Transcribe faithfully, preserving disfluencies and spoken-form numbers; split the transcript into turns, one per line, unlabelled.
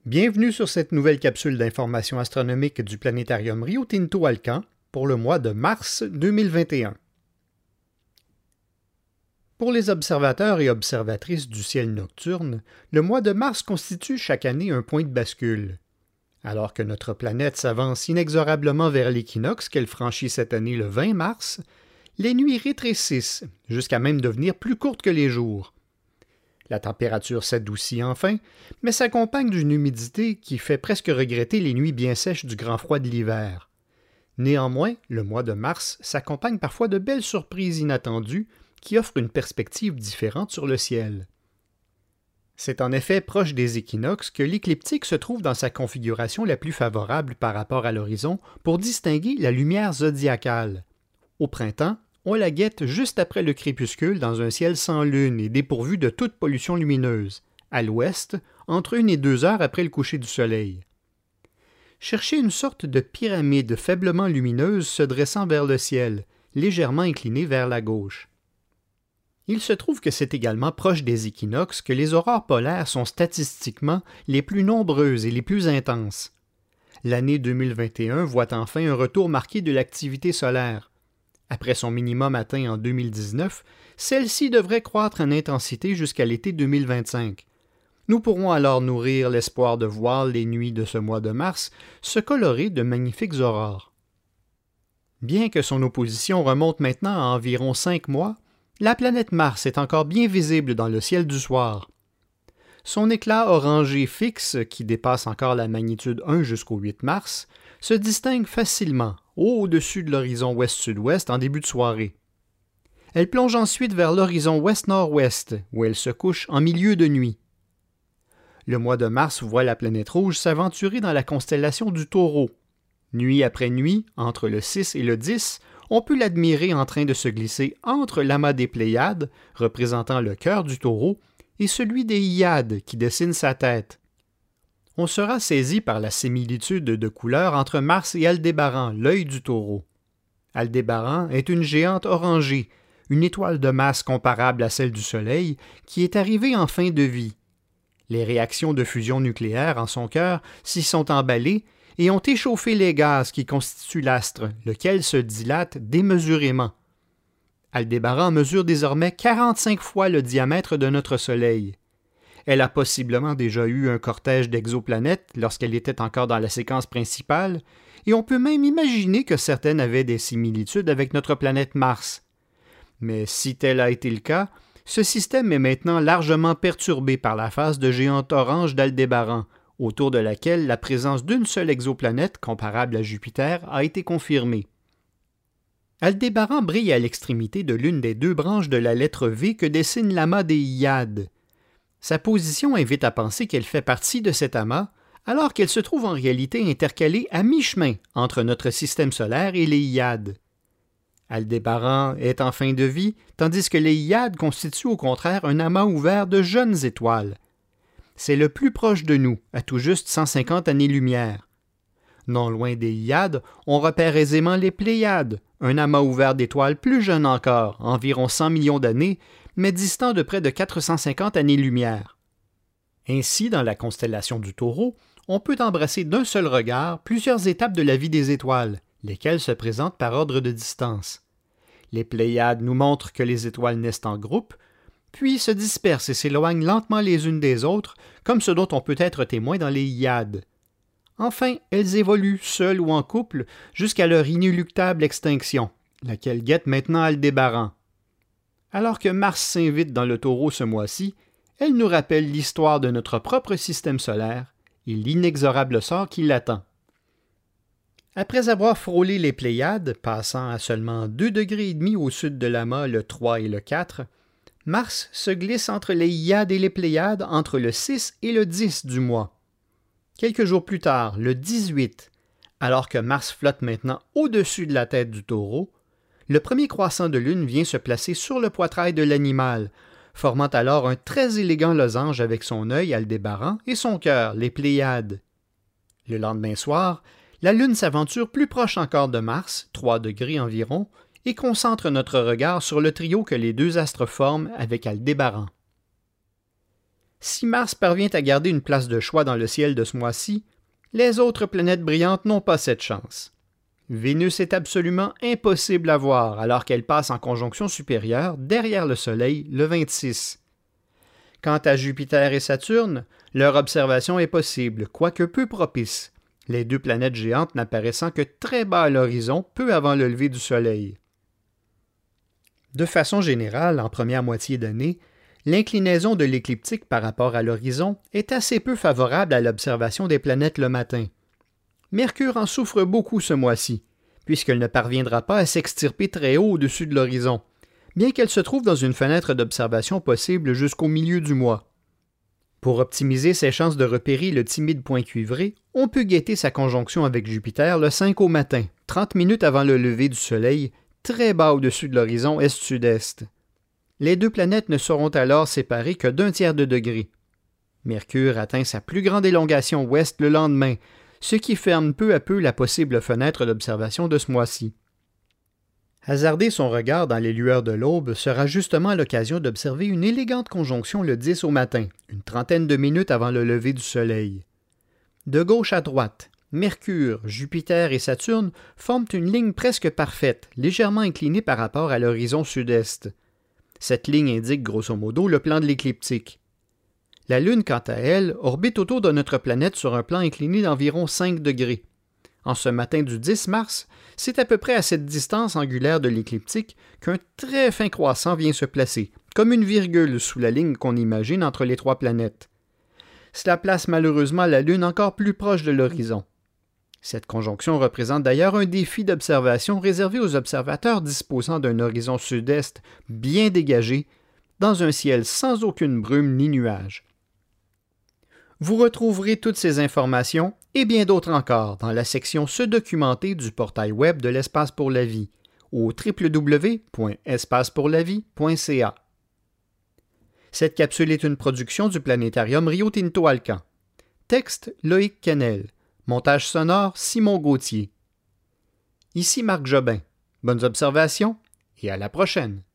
Bienvenue sur cette nouvelle capsule d'information astronomique du planétarium Rio Tinto Alcan pour le mois de mars deux mille vingt et un. Pour les observateurs et observatrices du ciel nocturne, le mois de mars constitue chaque année un point de bascule. Alors que notre planète s'avance inexorablement vers l'équinoxe qu'elle franchit cette année le vingt mars, les nuits rétrécissent jusqu'à même devenir plus courtes que les jours. La température s'adoucit enfin, mais s'accompagne d'une humidité qui fait presque regretter les nuits bien sèches du grand froid de l'hiver. Néanmoins, le mois de mars s'accompagne parfois de belles surprises inattendues qui offrent une perspective différente sur le ciel. C'est en effet proche des équinoxes que l'écliptique se trouve dans sa configuration la plus favorable par rapport à l'horizon pour distinguer la lumière zodiacale. Au printemps, on la guette juste après le crépuscule dans un ciel sans lune et dépourvu de toute pollution lumineuse, à l'ouest, entre une et deux heures après le coucher du soleil. Cherchez une sorte de pyramide faiblement lumineuse se dressant vers le ciel, légèrement inclinée vers la gauche. Il se trouve que c'est également proche des équinoxes que les aurores polaires sont statistiquement les plus nombreuses et les plus intenses. L'année deux mille vingt et un voit enfin un retour marqué de l'activité solaire. Après son minimum atteint en deux mille dix-neuf, celle-ci devrait croître en intensité jusqu'à l'été deux mille vingt-cinq. Nous pourrons alors nourrir l'espoir de voir les nuits de ce mois de mars se colorer de magnifiques aurores. Bien que son opposition remonte maintenant à environ cinq mois, la planète Mars est encore bien visible dans le ciel du soir. Son éclat orangé fixe, qui dépasse encore la magnitude un jusqu'au huit mars, se distingue facilement au-dessus de l'horizon ouest-sud-ouest en début de soirée. Elle plonge ensuite vers l'horizon ouest-nord-ouest, où elle se couche en milieu de nuit. Le mois de mars voit la planète rouge s'aventurer dans la constellation du Taureau. Nuit après nuit, entre le six et le dix, on peut l'admirer en train de se glisser entre l'amas des Pléiades, représentant le cœur du Taureau, et celui des Hyades, qui dessine sa tête. On sera saisi par la similitude de couleurs entre Mars et Aldébaran, l'œil du Taureau. Aldébaran est une géante orangée, une étoile de masse comparable à celle du Soleil, qui est arrivée en fin de vie. Les réactions de fusion nucléaire en son cœur s'y sont emballées et ont échauffé les gaz qui constituent l'astre, lequel se dilate démesurément. Aldébaran mesure désormais quarante-cinq fois le diamètre de notre Soleil. Elle a possiblement déjà eu un cortège d'exoplanètes lorsqu'elle était encore dans la séquence principale, et on peut même imaginer que certaines avaient des similitudes avec notre planète Mars. Mais si tel a été le cas, ce système est maintenant largement perturbé par la phase de géante orange d'Aldébaran, autour de laquelle la présence d'une seule exoplanète comparable à Jupiter a été confirmée. Aldébaran brille à l'extrémité de l'une des deux branches de la lettre V que dessine l'amas des Hyades. Sa position invite à penser qu'elle fait partie de cet amas, alors qu'elle se trouve en réalité intercalée à mi-chemin entre notre système solaire et les Hyades. Aldébaran est en fin de vie, tandis que les Hyades constituent au contraire un amas ouvert de jeunes étoiles. C'est le plus proche de nous, à tout juste cent cinquante années-lumière. Non loin des Hyades, on repère aisément les Pléiades, un amas ouvert d'étoiles plus jeune encore, environ cent millions d'années, mais distant de près de quatre cent cinquante années-lumière. Ainsi, dans la constellation du Taureau, on peut embrasser d'un seul regard plusieurs étapes de la vie des étoiles, lesquelles se présentent par ordre de distance. Les Pléiades nous montrent que les étoiles naissent en groupe, puis se dispersent et s'éloignent lentement les unes des autres, comme ce dont on peut être témoin dans les Hyades. Enfin, elles évoluent seules ou en couple jusqu'à leur inéluctable extinction, laquelle guette maintenant Aldébaran. Alors que Mars s'invite dans le Taureau ce mois-ci, elle nous rappelle l'histoire de notre propre système solaire et l'inexorable sort qui l'attend. Après avoir frôlé les Pléiades, passant à seulement deux degrés et demi au sud de l'amas le trois et le quatre, Mars se glisse entre les Hyades et les Pléiades entre le six et le dix du mois. Quelques jours plus tard, le dix-huit, alors que Mars flotte maintenant au-dessus de la tête du Taureau, le premier croissant de lune vient se placer sur le poitrail de l'animal, formant alors un très élégant losange avec son œil Aldébaran et son cœur, les Pléiades. Le lendemain soir, la lune s'aventure plus proche encore de Mars, trois degrés environ, et concentre notre regard sur le trio que les deux astres forment avec Aldébaran. Si Mars parvient à garder une place de choix dans le ciel de ce mois-ci, les autres planètes brillantes n'ont pas cette chance. Vénus est absolument impossible à voir alors qu'elle passe en conjonction supérieure derrière le Soleil le vingt-six. Quant à Jupiter et Saturne, leur observation est possible, quoique peu propice, les deux planètes géantes n'apparaissant que très bas à l'horizon peu avant le lever du Soleil. De façon générale, en première moitié d'année, l'inclinaison de l'écliptique par rapport à l'horizon est assez peu favorable à l'observation des planètes le matin. Mercure en souffre beaucoup ce mois-ci, puisqu'elle ne parviendra pas à s'extirper très haut au-dessus de l'horizon, bien qu'elle se trouve dans une fenêtre d'observation possible jusqu'au milieu du mois. Pour optimiser ses chances de repérer le timide point cuivré, on peut guetter sa conjonction avec Jupiter le cinq au matin, trente minutes avant le lever du Soleil, très bas au-dessus de l'horizon est-sud-est. Les deux planètes ne seront alors séparées que d'un tiers de degré. Mercure atteint sa plus grande élongation ouest le lendemain, ce qui ferme peu à peu la possible fenêtre d'observation de ce mois-ci. Hasarder son regard dans les lueurs de l'aube sera justement l'occasion d'observer une élégante conjonction le dix au matin, une trentaine de minutes avant le lever du Soleil. De gauche à droite, Mercure, Jupiter et Saturne forment une ligne presque parfaite, légèrement inclinée par rapport à l'horizon sud-est. Cette ligne indique grosso modo le plan de l'écliptique. La Lune, quant à elle, orbite autour de notre planète sur un plan incliné d'environ cinq degrés. En ce matin du dix mars, c'est à peu près à cette distance angulaire de l'écliptique qu'un très fin croissant vient se placer, comme une virgule sous la ligne qu'on imagine entre les trois planètes. Cela place malheureusement la Lune encore plus proche de l'horizon. Cette conjonction représente d'ailleurs un défi d'observation réservé aux observateurs disposant d'un horizon sud-est bien dégagé, dans un ciel sans aucune brume ni nuage. Vous retrouverez toutes ces informations et bien d'autres encore dans la section Se documenter du portail web de l'Espace pour la vie au w w w point espace pour la vie point c a. Cette capsule est une production du planétarium Rio Tinto Alcan. Texte Loïc Canel. Montage sonore Simon Gauthier. Ici Marc Jobin. Bonnes observations et à la prochaine.